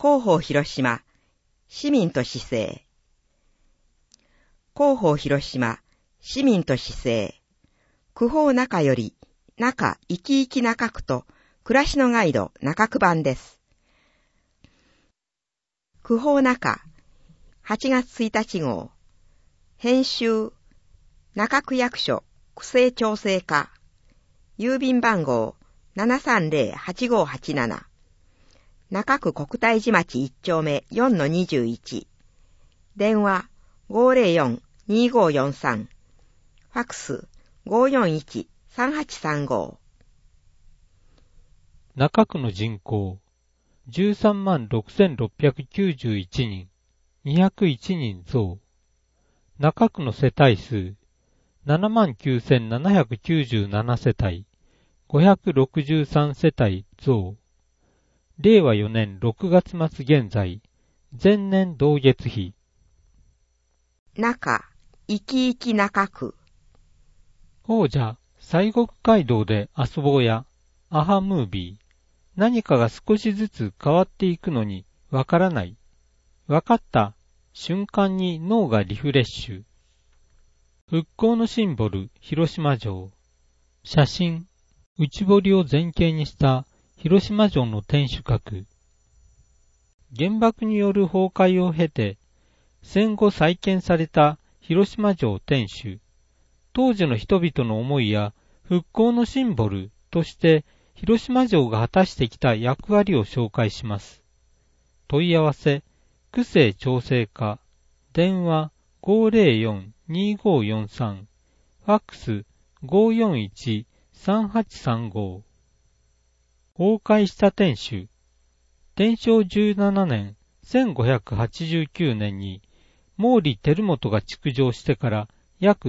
広報広島、市民と市政。広報広島、市民と市政。区報中より、中生き生き中区と、暮らしのガイド中区版です。区報中、8月1日号。編集、中区役所、区政調整課。郵便番号、730-8587。中区国体寺町1丁目 4-21。電話 504-2543。ファックス 541-3835。 中区の人口 136,691 人、201人増。中区の世帯数 79,797 世帯、563世帯増。令和4年6月末現在、前年同月比。 中、生き生き中区。 王者、西国街道で遊ぼうや、アハムービー。何かが少しずつ変わっていくのにわからない。わかった瞬間に脳がリフレッシュ。復興のシンボル、広島城。写真、内堀を前景にした広島城の天守閣。原爆による崩壊を経て、戦後再建された広島城天守。当時の人々の思いや復興のシンボルとして広島城が果たしてきた役割を紹介します。問い合わせ、区政調整課、電話 504-2543、ファックス 541-3835。崩壊した天守。天正17年、1589年に、毛利輝元が築城してから約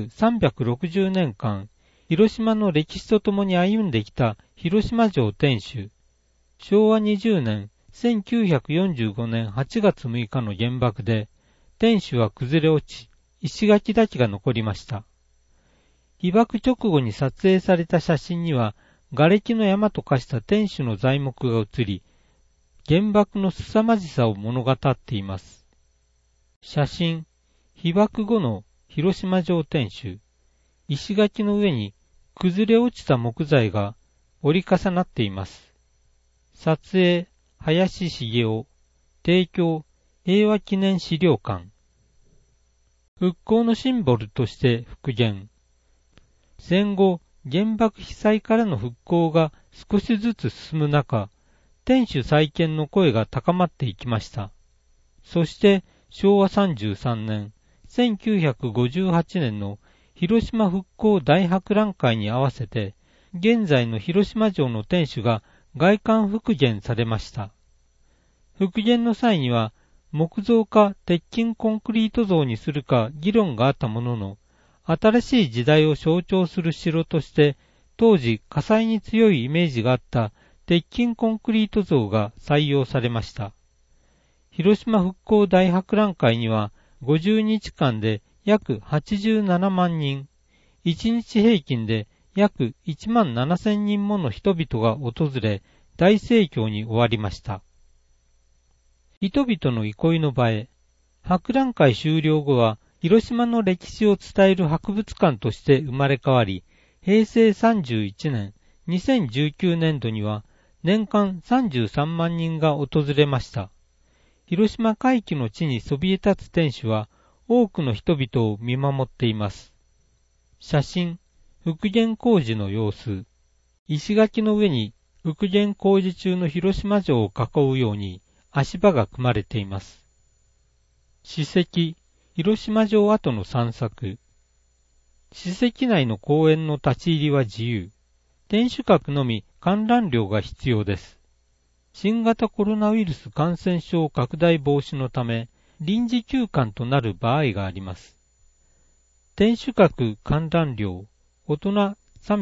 360年間、広島の歴史とともに歩んできた広島城天守。昭和20年、1945年8月6日の原爆で、天守は崩れ落ち、石垣だけが残りました。被爆直後に撮影された写真には、瓦礫の山と化した天守の材木が写り、原爆の凄まじさを物語っています。写真、被爆後の広島城天守。石垣の上に崩れ落ちた木材が折り重なっています。撮影、林茂雄。提供、平和記念資料館。復興のシンボルとして復元。戦後、原爆被災からの復興が少しずつ進む中、天守再建の声が高まっていきました。そして昭和33年、1958年の広島復興大博覧会に合わせて、現在の広島城の天守が外観復元されました。復元の際には、木造か鉄筋コンクリート造にするか議論があったものの、新しい時代を象徴する城として、当時火災に強いイメージがあった鉄筋コンクリート像が採用されました。広島復興大博覧会には50日間で約87万人、1日平均で約1万7000人もの人々が訪れ、大盛況に終わりました。人々の憩いの場へ、博覧会終了後は広島の歴史を伝える博物館として生まれ変わり、平成31年、2019年度には年間33万人が訪れました。広島回帰の地にそびえ立つ天守は多くの人々を見守っています。写真、復元工事の様子。石垣の上に復元工事中の広島城を囲うように足場が組まれています。史跡、広島城跡の散策。史跡内の公園の立ち入りは自由。天守閣のみ観覧料が必要です。新型コロナウイルス感染症拡大防止のため臨時休館となる場合があります。天守閣観覧料、大人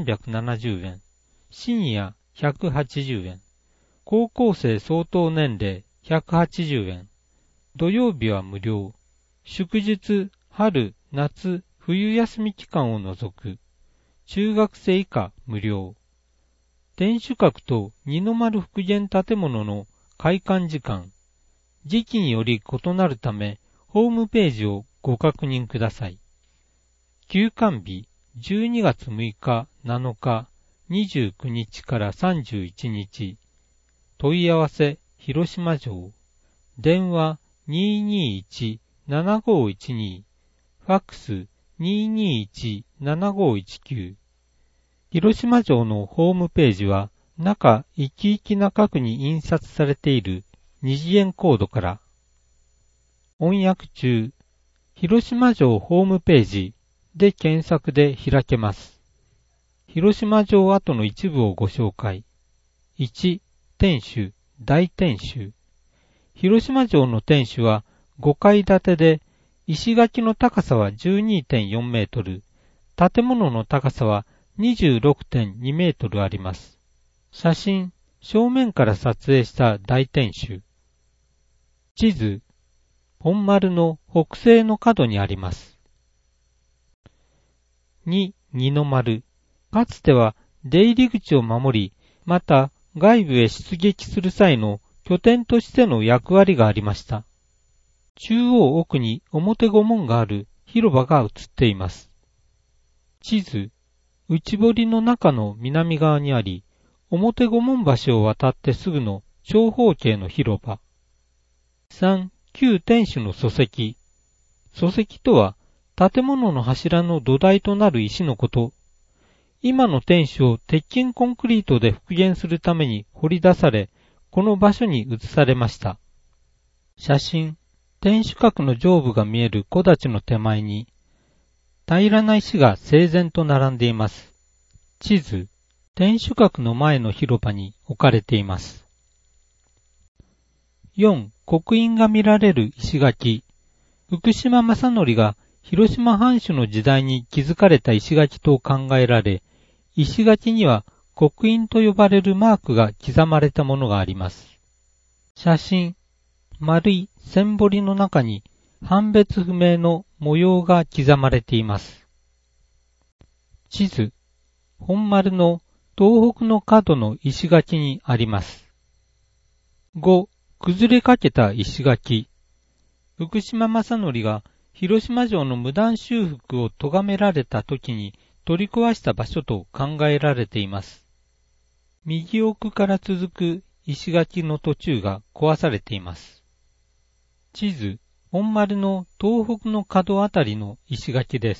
370円、シニア180円、高校生相当年齢180円、土曜日は無料、祝日、春、夏、冬休み期間を除く、中学生以下無料。天守閣と二の丸復元建物の開館時間、 時期により異なるため、ホームページをご確認ください。休館日、12月6日、7日、29日から31日。問い合わせ、広島城。電話、221-7512。ファックス、221-7519。広島城のホームページは、中生き生きな角に印刷されている二次元コードから。翻訳中、広島城ホームページで検索で開けます。広島城跡の一部をご紹介。1、天守、大天守。広島城の天守は5階建てで、石垣の高さは 12.4 メートル、建物の高さは 26.2 メートルあります。写真、正面から撮影した大天守。地図、本丸の北西の角にあります。2、二の丸。かつては出入り口を守り、また外部へ出撃する際の拠点としての役割がありました。中央奥に表御門がある広場が映っています。地図、内堀の中の南側にあり、表御門橋を渡ってすぐの長方形の広場。3、旧天守の礎石。礎石とは、建物の柱の土台となる石のこと。今の天守を鉄筋コンクリートで復元するために掘り出され、この場所に移されました。写真、天守閣の上部が見える木立の手前に、平らな石が整然と並んでいます。地図、天守閣の前の広場に置かれています。4. 刻印が見られる石垣。福島正則が広島藩主の時代に築かれた石垣と考えられ、石垣には刻印と呼ばれるマークが刻まれたものがあります。写真、丸い線彫りの中に判別不明の模様が刻まれています。地図、本丸の東北の角の石垣にあります。5. 崩れかけた石垣。福島正則が広島城の無断修復を咎められた時に取り壊した場所と考えられています。右奥から続く石垣の途中が壊されています。地図、本丸の東北の角あたりの石垣です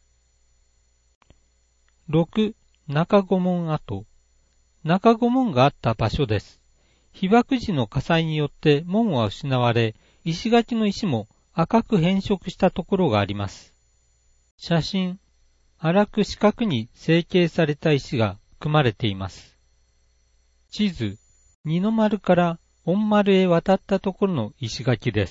。6. 中御門跡。中御門があった場所です。被爆時の火災によって門は失われ、石垣の石も赤く変色したところがあります。写真、粗く四角に成形された石が組まれています。地図、二の丸から本丸へ渡ったところの石垣です。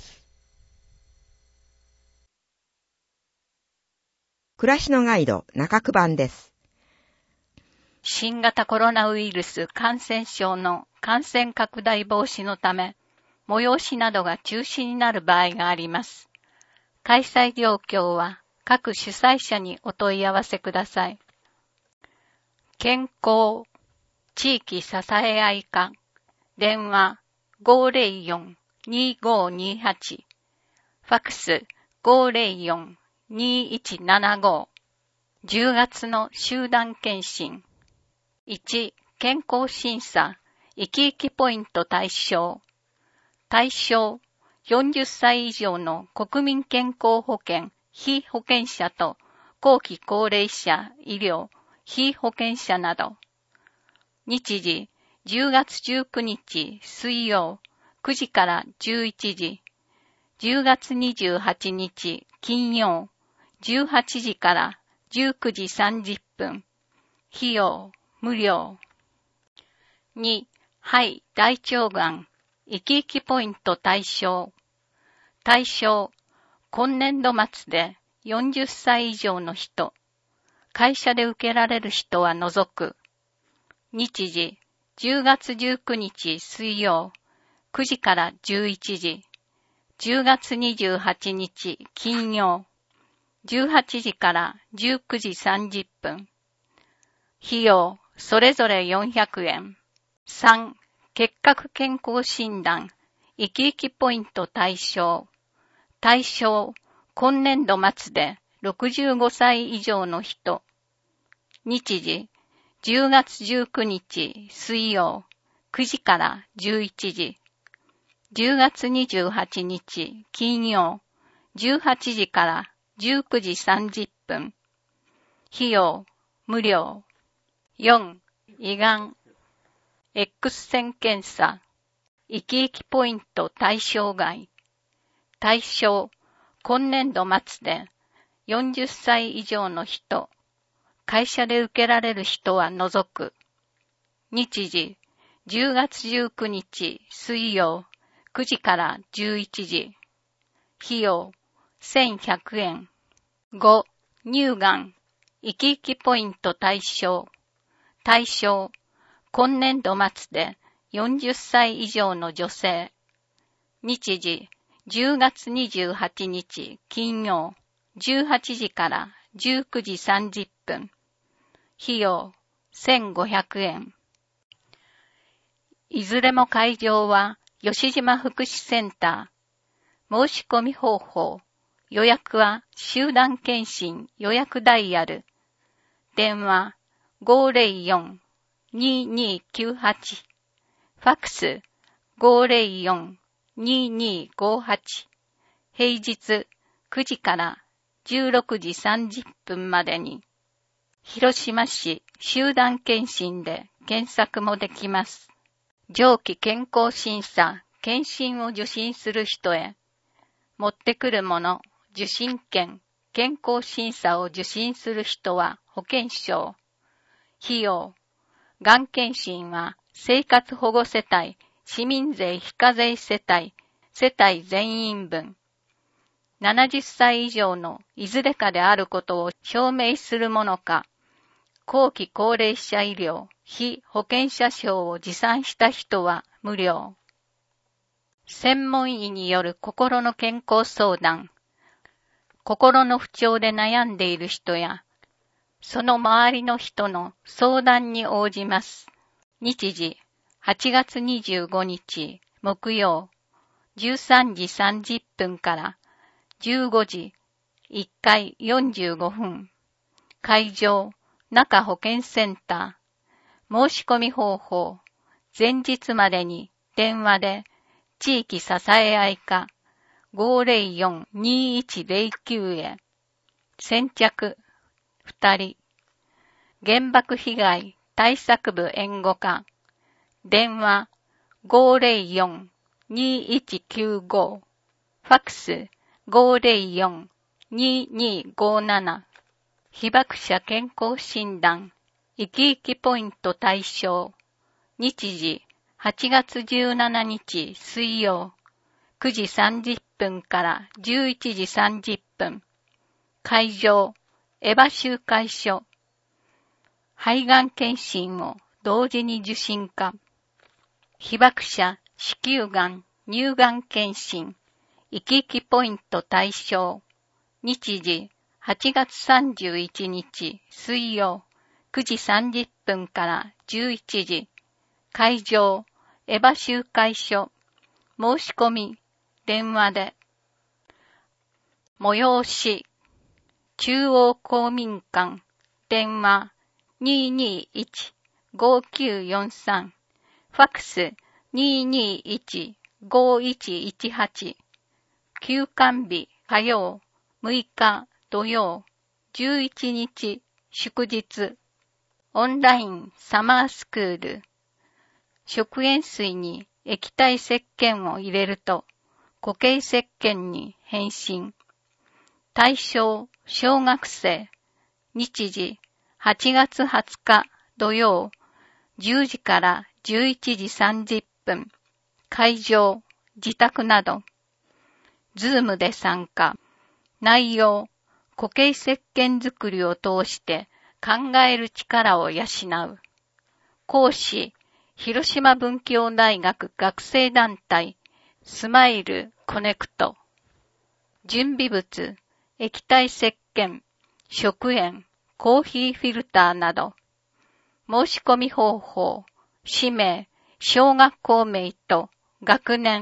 暮らしのガイド中区版です。 新型コロナウイルス感染症の感染拡大防止のため、催しなどが中止になる場合があります。開催状況は各主催者にお問い合わせください。健康地域支え合い課電話 504-2528 ファクス 504-2175 10月の集団検診1. 健康審査生き生きポイント対象40歳以上の国民健康保険被保険者と後期高齢者医療被保険者など日時10月19日水曜9時から11時10月28日金曜18時から19時30分費用無料。2. 肺大腸がん生き生きポイント対象今年度末で40歳以上の人会社で受けられる人は除く日時10月19日水曜9時から11時10月28日金曜18時から19時30分費用それぞれ400円。3. 結核健康診断生き生きポイント対象。対象、今年度末で65歳以上の人。日時、10月19日水曜、9時から11時。10月28日金曜、18時から19時30分。費用、無料。4、胃がん。X 線検査。生き生きポイント対象外。対象、今年度末で40歳以上の人。会社で受けられる人は除く。日時、10月19日水曜、9時から11時。費用、1100円。5、乳がん。生き生きポイント対象。対象、今年度末で40歳以上の女性。日時、10月28日金曜、18時から19時30分。費用、1500円。いずれも会場は吉島福祉センター。申し込み方法。予約は集団検診予約ダイヤル。電話 504-2298。ファックス 504-2258。平日9時から16時30分までに。広島市集団検診で検索もできます。上記健康審査、検診を受診する人へ。持ってくるもの、受診券、健康審査を受診する人は保険証。費用。がん検診は生活保護世帯、市民税非課税世帯、世帯全員分。70歳以上のいずれかであることを証明するものか、後期高齢者医療、非保険者証を持参した人は無料。専門医による心の健康相談。心の不調で悩んでいる人や、その周りの人の相談に応じます。日時、8月25日木曜、13時30分から15時、1回45分。会場、中保健センター。申し込み方法。前日までに電話で地域支え合い課 504-2109 へ。先着2人。原爆被害対策部援護課。電話 504-2195。ファックス 504-2257。被爆者健康診断。生き生きポイント対象。日時、8月17日水曜、9時30分から11時30分。会場、エヴァ集会所。肺がん検診を同時に受診か。被爆者、子宮がん、乳がん検診。生き生きポイント対象。日時、8月31日水曜、9時30分から11時。会場、エヴァ集会所。申し込み、電話で。催し、中央公民館。電話、221-5943。ファックス、221-5118。休館日、火曜、6日、土曜、11日、祝日。オンラインサマースクール。食塩水に液体石鹸を入れると固形石鹸に変身。対象、小学生。日時、8月20日土曜、10時から11時30分。会場、自宅など。ズームで参加。内容、固形石鹸作りを通して考える力を養う。講師、広島文教大学学生団体、スマイルコネクト。準備物、液体石鹸、食塩、コーヒーフィルターなど。申し込み方法、氏名、小学校名と学年、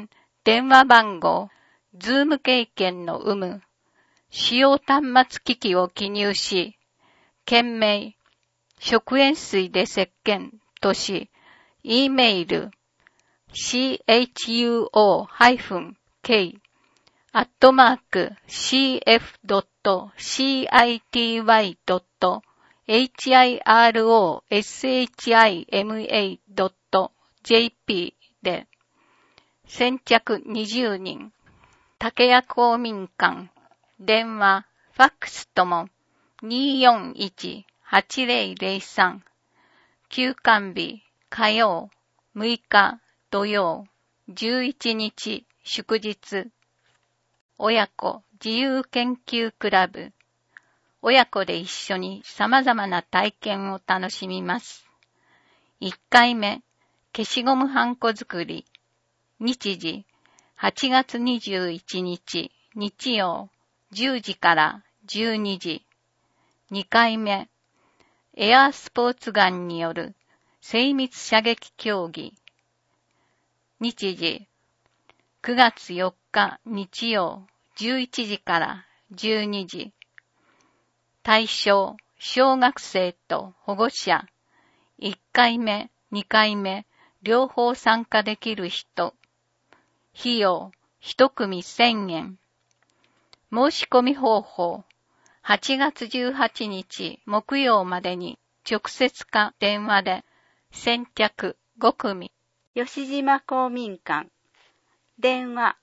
電話番号、ズーム経験の有無、使用端末機器を記入し、件名、食塩水で石鹸とし、E メール、chuo-cf.city.hirosHIMA.jp で、先着20人、竹谷公民館、電話、ファックスとも、241-8003、休館日、火曜、6日、土曜、11日、祝日、親子自由研究クラブ、親子で一緒に様々な体験を楽しみます。1回目、消しゴムはんこ作り、日時、8月21日、日曜、10時から12時。2回目、エアースポーツガンによる精密射撃競技。日時、9月4日日曜、11時から12時。対象、小学生と保護者。1回目、2回目、両方参加できる人。費用、1組1000円。申し込み方法、8月18日木曜までに直接か電話で先着5組。 吉島公民館、電話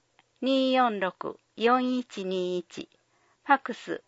246-4121、ファックス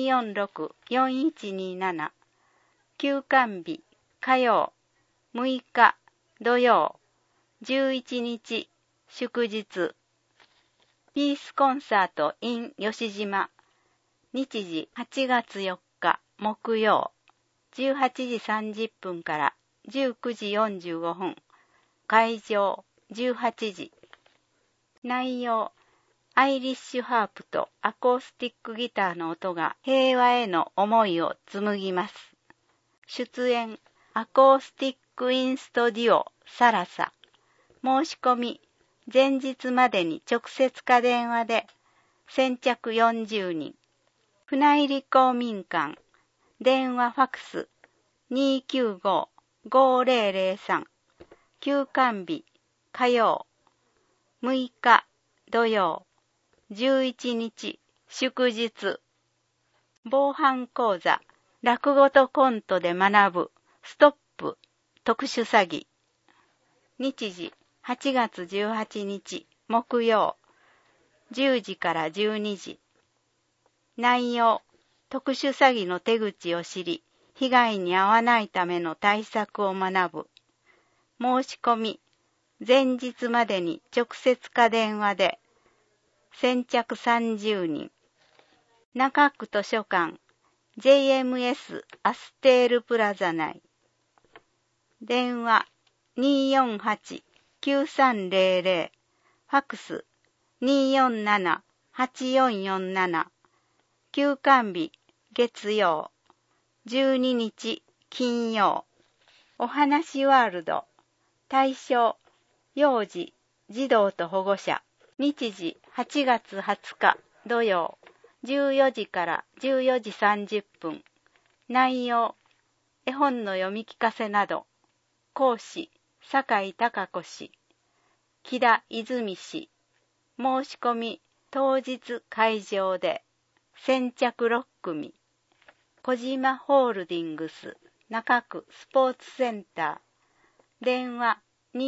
246-4127、休館日火曜、6日土曜、11日祝日。ピースコンサート in 吉島、日時8月4日木曜、18時30分から19時45分、会場18時。内容、アイリッシュハープとアコースティックギターの音が平和への思いを紡ぎます。出演、アコースティックインストデュオサラサ。申し込み、前日までに直接か電話で先着40人。船入公民館、電話ファックス295-5003、休館日火曜、6日土曜、11日祝日。防犯講座、落語とコントで学ぶストップ特殊詐欺。日時8月18日木曜、10時から12時。内容、特殊詐欺の手口を知り、被害に遭わないための対策を学ぶ。申し込み、前日までに直接か電話で、先着30人。中区図書館、JMS アステールプラザ内。電話248-9300、ファックス247-8447。休館日月曜、12日金曜。お話ワールド、対象、幼児、児童と保護者。日時8月20日土曜、14時から14時30分。内容、絵本の読み聞かせなど。講師、酒井貴子氏、木田泉氏。申し込み、当日会場で。先着6組。小島ホールディングス中区スポーツセンター。電話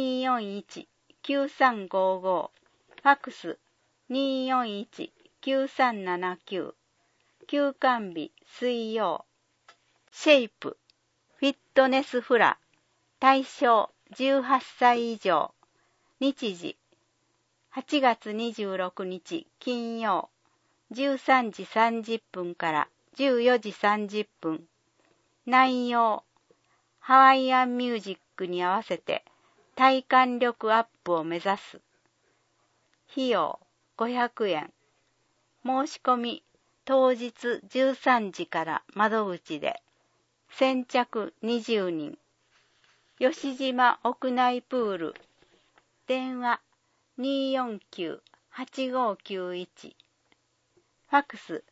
241-9355。ファックス241-9379。休館日水曜。シェイプフィットネスフラ。対象18歳以上。日時8月26日金曜。13時30分から14時30分。内容、ハワイアンミュージックに合わせて体感力アップを目指す。費用500円。申し込み、当日13時から窓口で。先着20人。吉島屋内プール。電話 249-8591。ファックス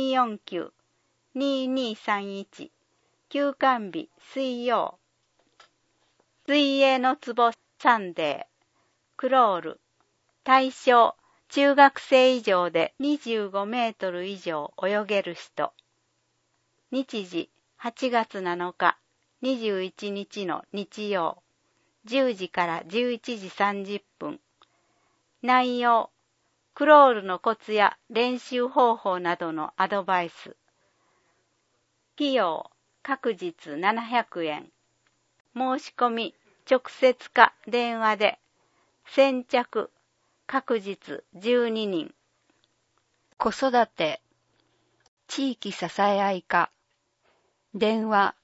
249-2231。休館日水曜。水泳の壺サンデー。クロール。対象、中学生以上で25メートル以上泳げる人。日時、8月7日、21日の日曜。10時から11時30分。内容、クロールのコツや練習方法などのアドバイス。費用、各日700円。申し込み、直接か電話で。先着、各日12人。 子育て、地域支え合い課。電話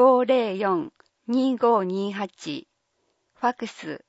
504-2528。ファックス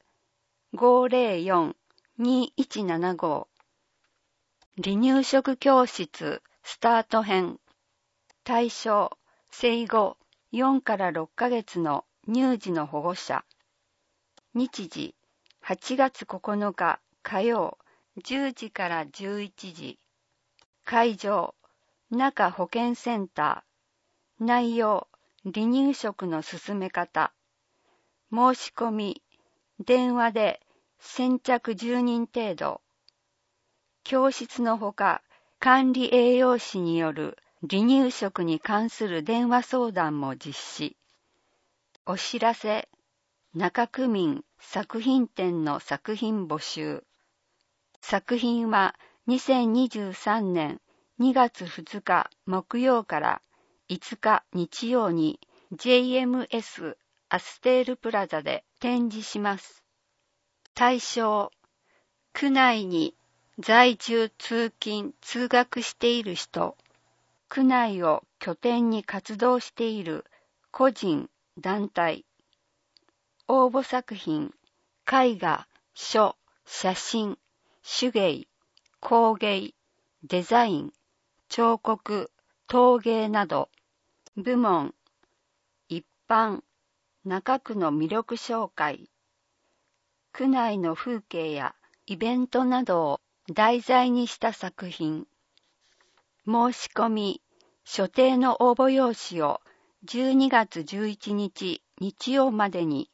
504-2175。離乳食教室スタート編。対象、生後4から6ヶ月の乳児の保護者。日時、8月9日火曜10時から11時。会場、中保健センター。内容、離乳食の進め方。申し込み、電話で先着10人程度。教室のほか、管理栄養士による離乳食に関する電話相談も実施。お知らせ、中区民作品展の作品募集。作品は2023年2月2日木曜から5日日曜に JMS アステールプラザで展示します。対象、区内に在住通勤通学している人、区内を拠点に活動している個人、団体。応募作品、絵画、書、写真、手芸、工芸、デザイン、彫刻、陶芸など。部門、一般、中区の魅力紹介。区内の風景やイベントなどを題材にした作品。申し込み、所定の応募用紙を12月11日日曜までに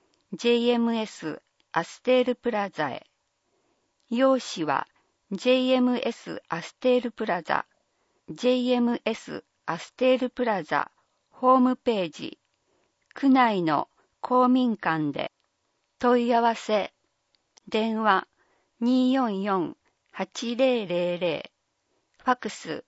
JMS アステールプラザへ。用紙は JMS アステールプラザ、JMS アステールプラザホームページ、区内の公民館で。問い合わせ、電話244-8000、ファクス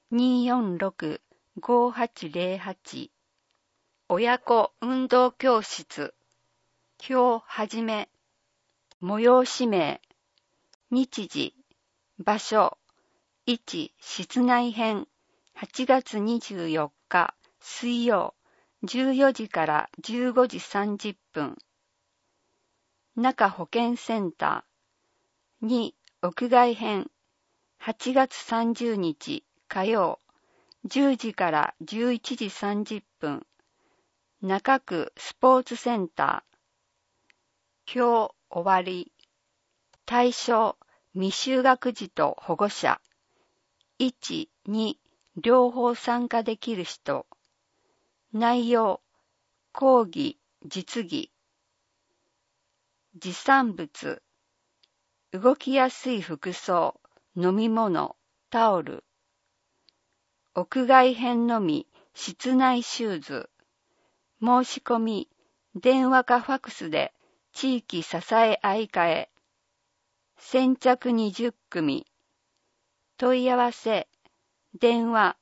246-5808。親子運動教室。表はじめ。催し名。日時。場所。1、室内編。8月24日水曜。14時から15時30分。中保健センター。2、屋外編。8月30日火曜。10時から11時30分。中区スポーツセンター。表終わり。対象、未就学児と保護者。1、2、両方参加できる人。内容、講義、実技。持参物。動きやすい服装、飲み物、タオル。屋外編のみ、室内シューズ。申し込み、電話かファクスで地域支え合い課へ。先着20組。問い合わせ、電話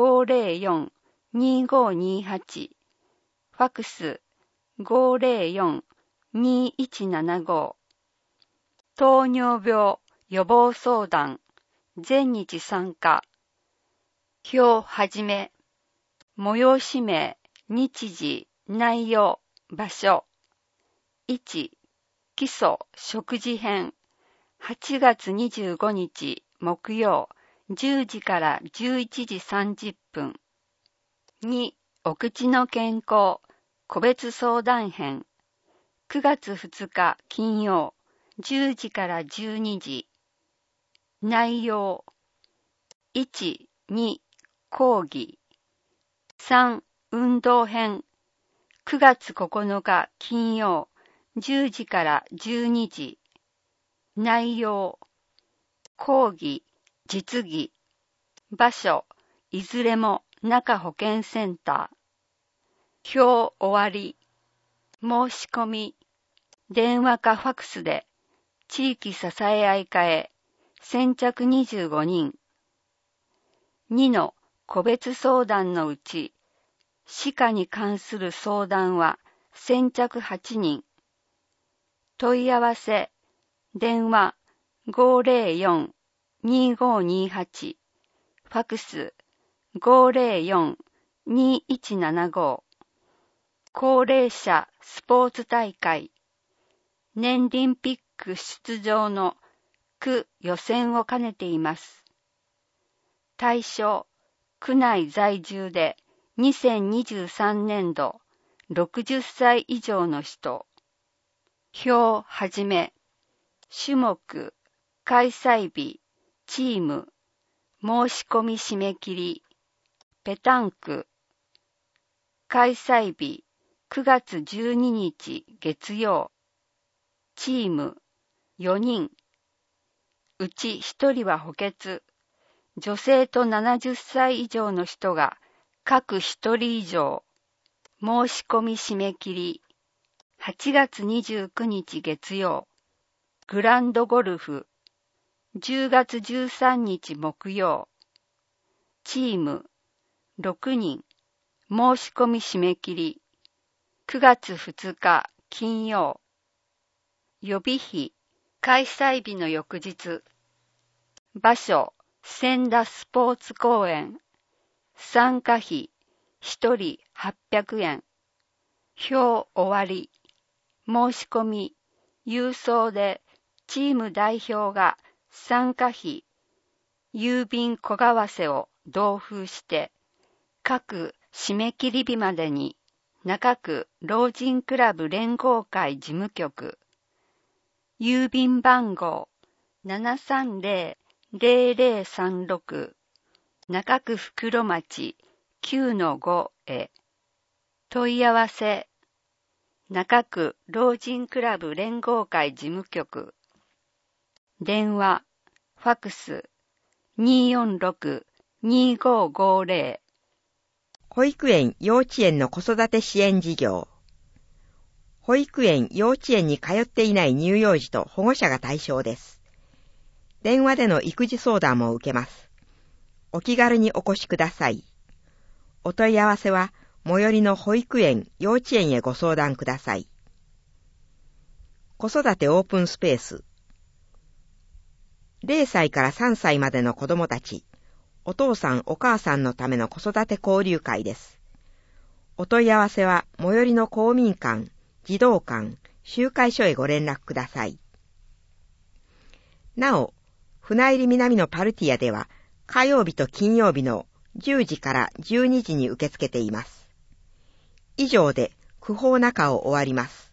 504-2528。ファクス504-2175。糖尿病予防相談、全日参加。表はじめ。催し名、日時、内容、場所。1、基礎食事編。8月25日木曜、10時から11時30分。2、お口の健康、個別相談編。9月2日金曜、 10時から12時。内容。1、2、講義。3、運動編。9月9日金曜、10時から12時。内容。講義、実技。場所、いずれも中保健センター。表終わり。申し込み。電話かファクスで、地域支え合い課へ、先着25人。2の個別相談のうち、歯科に関する相談は先着8人。問い合わせ、電話 504-2528、ファクス 504-2175。高齢者スポーツ大会。年リンピック出場の区予選を兼ねています。対象、区内在住で2023年度60歳以上の人。表はじめ。種目、開催日、チーム、申し込み締め切り。ペタンク。開催日、9月12日月曜。チーム、4人。うち1人は補欠。女性と70歳以上の人が各1人以上。申し込み締め切り。8月29日月曜。グランドゴルフ。10月13日木曜。チーム、6人。申し込み締め切り。9月2日金曜。予備費。開催日の翌日。場所、千田スポーツ公園。参加費、1人800円。表終わり。申し込み、郵送でチーム代表が参加費、郵便小為替を同封して、各締め切り日までに中区老人クラブ連合会事務局、郵便番号 730-0036 中区袋町 9-5 へ。問い合わせ。中区老人クラブ連合会事務局。電話、ファクス 246-2550。 保育園・幼稚園の子育て支援事業。保育園・幼稚園に通っていない乳幼児と保護者が対象です。電話での育児相談も受けます。お気軽にお越しください。お問い合わせは、最寄りの保育園・幼稚園へご相談ください。子育てオープンスペース。0歳から3歳までの子供たち、お父さんお母さんのための子育て交流会です。お問い合わせは最寄りの公民館、児童館、集会所へご連絡ください。なお、船入南のパルティアでは火曜日と金曜日の10時から12時に受け付けています。以上で区報中を終わります。